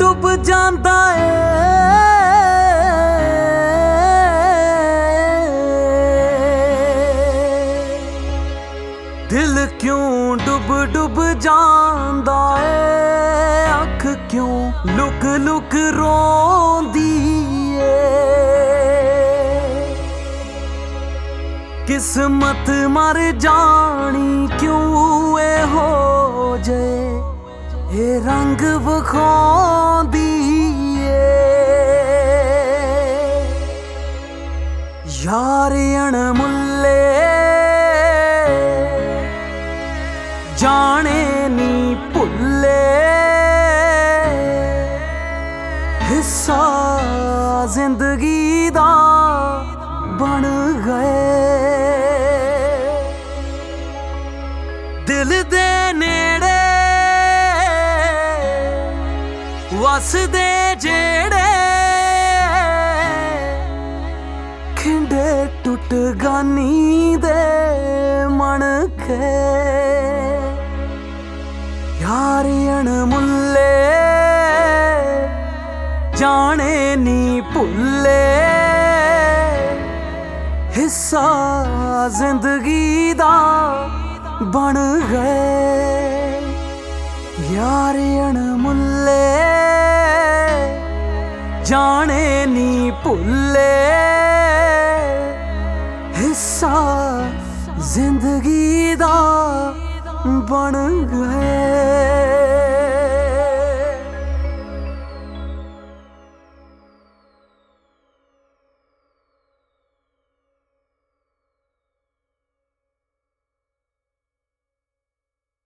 डुब जांदा ए दिल क्यों डुब डुब जांदा ए अख क्यों लुक लुक रोंदी किस्मत मर जानी क्यों ए हो जाए ये रंग विखांदी यार अणमुल्ले जाने नी भुल्ले हिस्सा जिंदगी दा बन गए दिल दे नेड़े वसदे जेड़े खिंडे टुट गानी दे मन के यार अणमुल्ले जाने नी भुल्ले हिस्सा जिंदगी दा बन गए यार अणमुल्ले जाने नी भुल्ले हिस्सा जिंदगी दा बन गए।